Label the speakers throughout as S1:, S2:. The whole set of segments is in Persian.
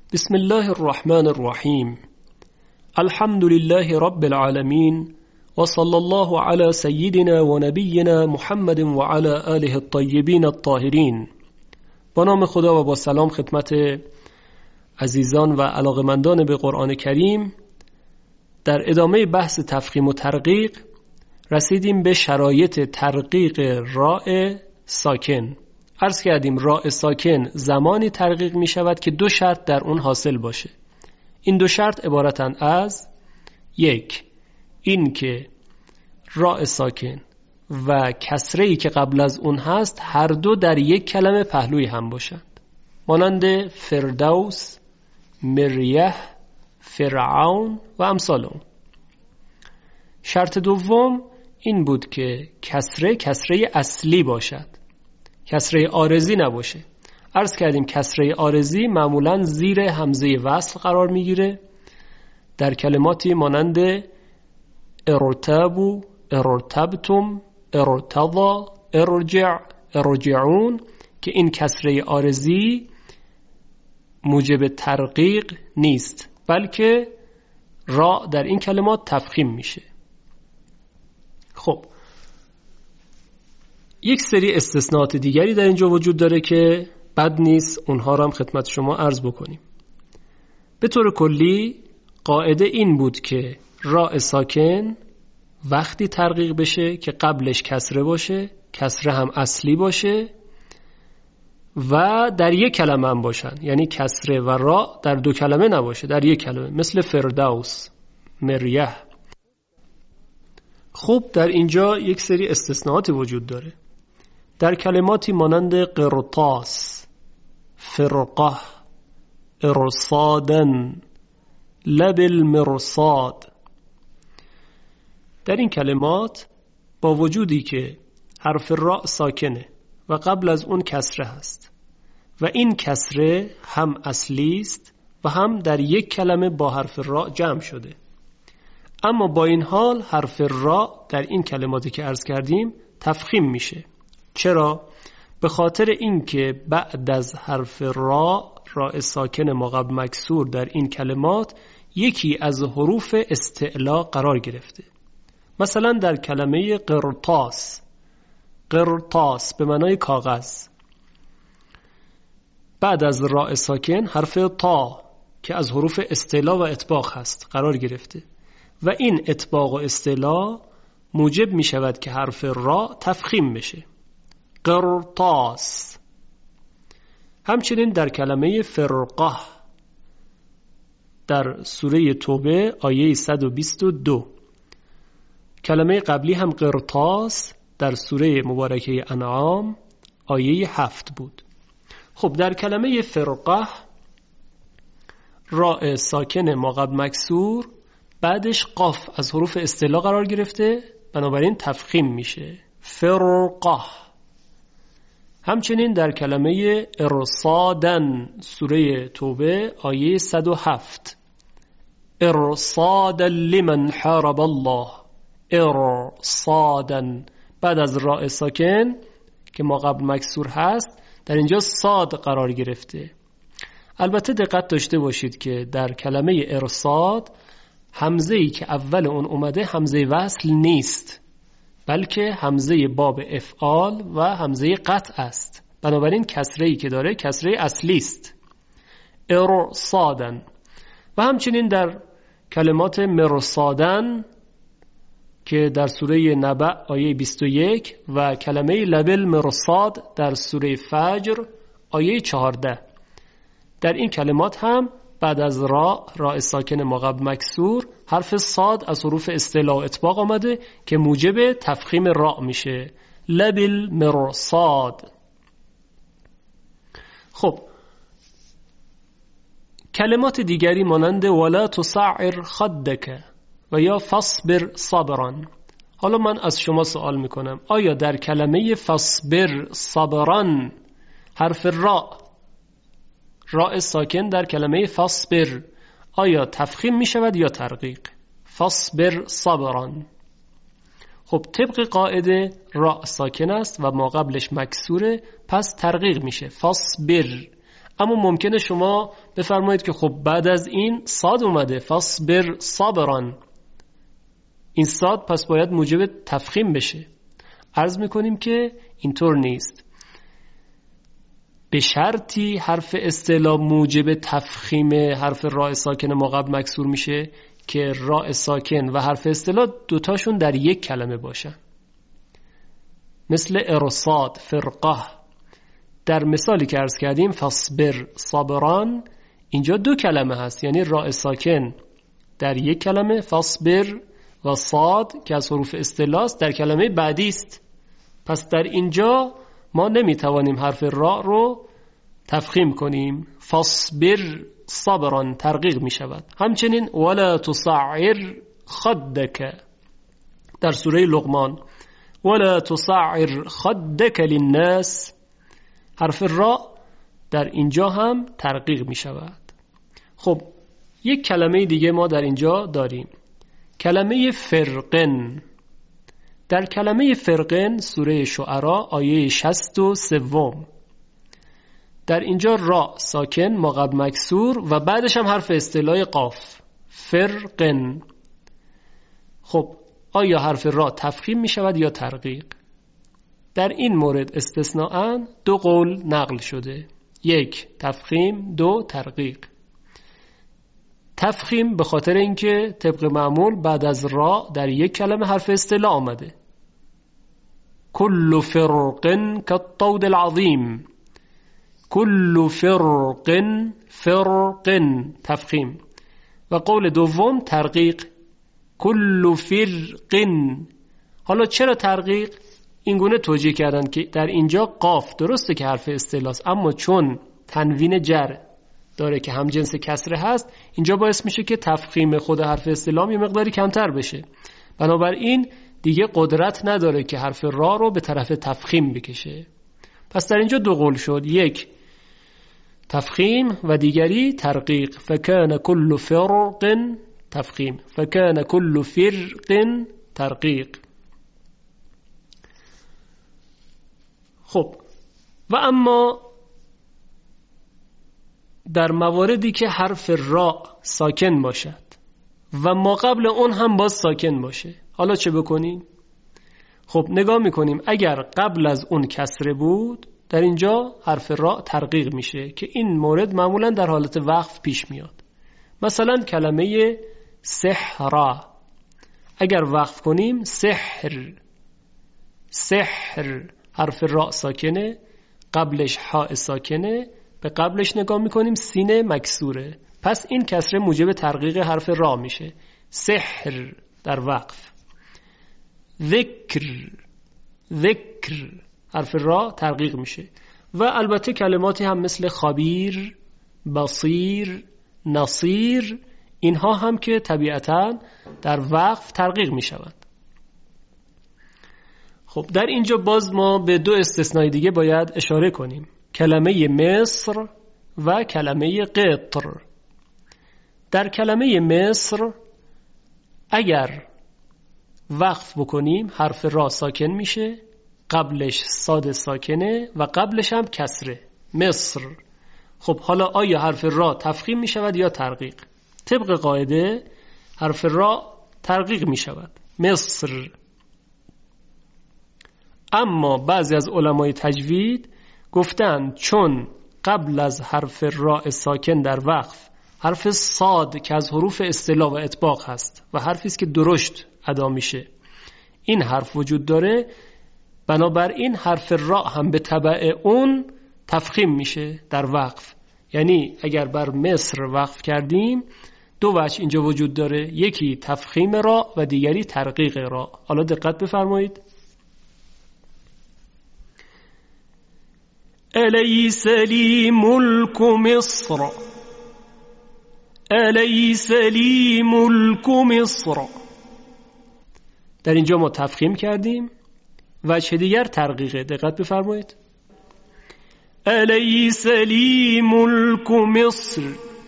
S1: بسم الله الرحمن الرحیم. الحمد لله رب العالمین و صلی الله علی سیدنا و نبینا محمد و علی آله الطیبین الطاهرین. با نام خدا و با سلام خدمت عزیزان و علاقمندان به قرآن کریم. در ادامه بحث تفخیم و ترقیق رسیدیم به شرایط ترقیق راء ساکن. عرض کردیم راء ساکن زمانی ترقیق می شود که دو شرط در اون حاصل باشه. این دو شرط عبارتن از: یک، این که راء ساکن و کسره‌ای که قبل از اون هست هر دو در یک کلمه پهلوی هم باشند، مانند فردوس، مریه، فرعون و امثال اون. شرط دوم این بود که کسره اصلی باشد، کسره عارضی نباشه. عرض کردیم کسره عارضی معمولاً زیر همزه وصل قرار میگیره در کلماتی مانند ارتبوا، ارتبتم، ارتضى، ارجع، ارجعون، که این کسره عارضی موجب ترقیق نیست، بلکه را در این کلمات تفخیم میشه. خب یک سری استثناءات دیگری در اینجا وجود داره که بد نیست اونها رو هم خدمت شما عرض بکنیم. به طور کلی قاعده این بود که راء ساکن وقتی ترقیق بشه که قبلش کسره باشه، کسره هم اصلی باشه و در یک کلمه هم باشن، یعنی کسره و را در دو کلمه نباشه، در یک کلمه، مثل فردوس، مریه. خب در اینجا یک سری استثناءاتی وجود داره. در کلماتی مانند قرطاس، فرقه، ارصادن، لب المرصاد، در این کلمات با وجودی که حرف را ساکنه و قبل از اون کسره هست و این کسره هم اصلی است و هم در یک کلمه با حرف را جمع شده، اما با این حال حرف را در این کلماتی که عرض کردیم تفخیم میشه. چرا؟ به خاطر اینکه بعد از حرف را ساکن ماقبل مکسور در این کلمات یکی از حروف استعلا قرار گرفته. مثلا در کلمه قرطاس، قرطاس به معنای کاغذ، بعد از را ساکن حرف تا که از حروف استعلا و اطباق هست قرار گرفته و این اطباق و استعلا موجب می شود که حرف را تفخیم بشه، قرطاس. همچنین در کلمه فرقه در سوره توبه آیه 122، کلمه قبلی هم قرطاس در سوره مبارکه انعام آیه 7 بود. خب در کلمه فرقه راء ساکن ماقبل مکسور بعدش قاف از حروف استعلا قرار گرفته، بنابراین تفخیم میشه، فرقه. همچنین در کلمه ارصادن سوره توبه آیه 107، ارصادا لمن حارب الله، ارصادن بعد از راء ساکن که ماقبل مکسور هست در اینجا صاد قرار گرفته. البته دقت داشته باشید که در کلمه ارصاد همزه‌ای که اول اون اومده همزه وصل نیست، بلکه همزه باب افعال و همزه قطع است، بنابراین کسره‌ای که داره کسره اصلی است، ارصادن. و همچنین در کلمات مرصادن که در سوره نبأ آیه 21 و کلمه لب المرصاد در سوره فجر آیه 14، در این کلمات هم بعد از را ساکن ماقبل مکسور حرف صاد از حروف استعلا و اطباق آمده که موجب تفخیم را میشه، لب المرصاد. خب کلمات دیگری مانند ولا تصعر خدک و یا فاصبر صبرا. حالا من از شما سوال میکنم، آیا در کلمه فاصبر صبرا حرف را ساکن در کلمه فاصبر آیا تفخیم می شود یا ترقیق؟ فاصبر صبرا. خب طبق قاعده را ساکن است و ما قبلش مکسوره، پس ترقیق میشه، فاصبر. اما ممکنه شما بفرمایید که خب بعد از این صاد اومده، فاصبر صابران، این صاد پس باید موجب تفخیم بشه. عرض میکنیم که اینطور نیست. به شرطی حرف استعلا موجب تفخیم حرف راء ساکن ما قبل مکسور میشه که راء ساکن و حرف استعلا دوتاشون در یک کلمه باشن، مثل ارصاد، فرقه. در مثالی که عرض کردیم فاصبر صابران، اینجا دو کلمه هست، یعنی راء ساکن در یک کلمه فاصبر و صاد که از حروف استعلا است در کلمه بعدی است. پس در اینجا ما نمیتوانیم حرف راء رو تفخیم کنیم. فاصبر صبرا ترقیق می شود. همچنین ولا تصعر خدک در سوره لقمان، ولا تصعر خدک للناس، حرف راء در اینجا هم ترقیق می شود. خب یک کلمه دیگه ما در اینجا داریم، کلمه فرقن. در کلمه فرقن سوره شعراء آیه 63، در اینجا را ساکن ما قبل مکسور و بعدش هم حرف استعلای قاف، فرقن. خب آیا حرف را تفخیم می شود یا ترقیق؟ در این مورد استثناءً دو قول نقل شده، یک تفخیم، دو ترقیق. تفخیم به خاطر اینکه طبق معمول بعد از را در یک کلمه حرف استعلا آمده، کل فرق کالطود العظیم، کل فرق تفخیم. و قول دوم ترقیق، کل فرق. حالا چرا ترقیق؟ این گونه توجیه کردن که در اینجا قاف درسته که حرف استعلاست، اما چون تنوین جر داره که هم جنس کسره هست، اینجا باعث میشه که تفخیم خود حرف استعلام یه مقداری کمتر بشه. بنابراین دیگه قدرت نداره که حرف را رو به طرف تفخیم بکشه. پس در اینجا دو قول شد، یک تفخیم و دیگری ترقیق. فکان کل فرق تفخیم، فکان کل فرق ترقیق. خب و اما در مواردی که حرف را ساکن باشد و ما قبل اون هم باز ساکن باشه، حالا چه بکنیم؟ خب نگاه میکنیم اگر قبل از اون کسره بود در اینجا حرف را ترقیق میشه که این مورد معمولا در حالت وقف پیش میاد. مثلا کلمه سحر، اگر وقف کنیم سحر، سحر حرف را ساکنه، قبلش حاء ساکنه، به قبلش نگاه میکنیم سین مکسوره، پس این کسره موجب ترقیق حرف را میشه، سحر در وقف. ذکر، ذکر حرف را ترقیق میشه. و البته کلماتی هم مثل خبیر، بصیر، نصیر، اینها هم که طبیعتاً در وقف ترقیق میشوند. خب در اینجا باز ما به دو استثنای دیگه باید اشاره کنیم، کلمه مصر و کلمه قطر. در کلمه مصر اگر وقف بکنیم حرف را ساکن میشه، قبلش صاد ساکنه و قبلش هم کسره، مصر. خب حالا آیا حرف را تفخیم میشود یا ترقیق؟ طبق قاعده حرف را ترقیق میشود، مصر. اما بعضی از علمای تجوید گفتن چون قبل از حرف راء ساکن در وقف حرف صاد که از حروف استعلا و اطباق هست و حرفی است که درشت ادا میشه، این حرف وجود داره، بنابراین حرف راء هم به تبع اون تفخیم میشه در وقف. یعنی اگر بر مصر وقف کردیم دو وجه اینجا وجود داره، یکی تفخیم راء و دیگری ترقیق راء. حالا دقت بفرمایید، الیس لی ملک مصر، الیس لی ملک مصر. در اینجا ما تفخیم کردیم، وجه دیگر ترقیقه. دقت بفرمایید، الیس لی ملک مصر،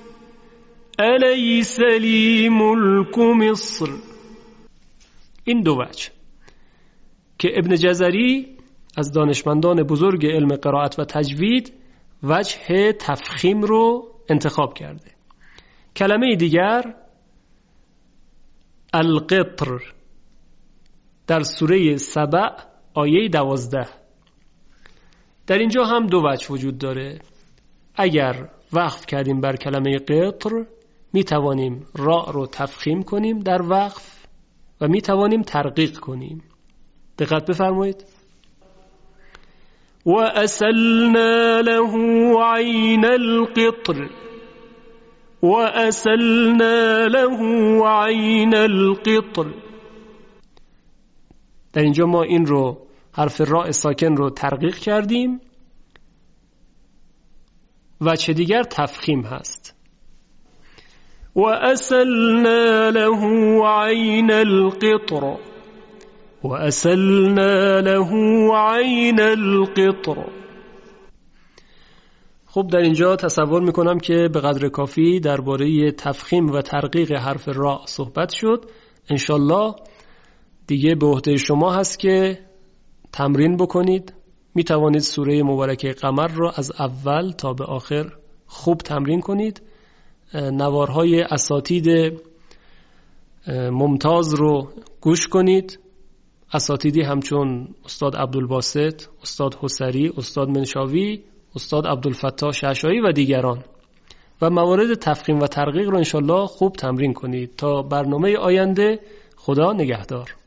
S1: الیس لی ملک مصر. این دو وجه که ابن جزری از دانشمندان بزرگ علم قرائت و تجوید وجه تفخیم رو انتخاب کرده. کلمه دیگر القطر در سوره سبع آیه 12. در اینجا هم دو وجه وجود داره. اگر وقف کردیم بر کلمه قطر می توانیم را رو تفخیم کنیم در وقف و می توانیم ترقیق کنیم. دقت بفرمایید. و اسلنا له عین القطر و اسلنا له عین القطر. در اینجا ما این رو حرف راء ساکن رو ترقیق کردیم. وجه دیگر تفخیم هست. و اسلنا له عین القطر و اسلنا له عین القطر. خب در اینجا تصور میکنم که به قدر کافی درباره تفخیم و ترقیق حرف را صحبت شد. انشالله دیگه به عهده شما هست که تمرین بکنید. می توانید سوره مبارکه قمر رو از اول تا به آخر خوب تمرین کنید. نوارهای اساتید ممتاز رو گوش کنید. اساتیدی همچون استاد عبدالباسط، استاد حسری، استاد منشاوی، استاد عبدالفتاح شعشاعی و دیگران، و موارد تفخیم و ترقیق رو انشالله خوب تمرین کنید. تا برنامه آینده، خدا نگهدار.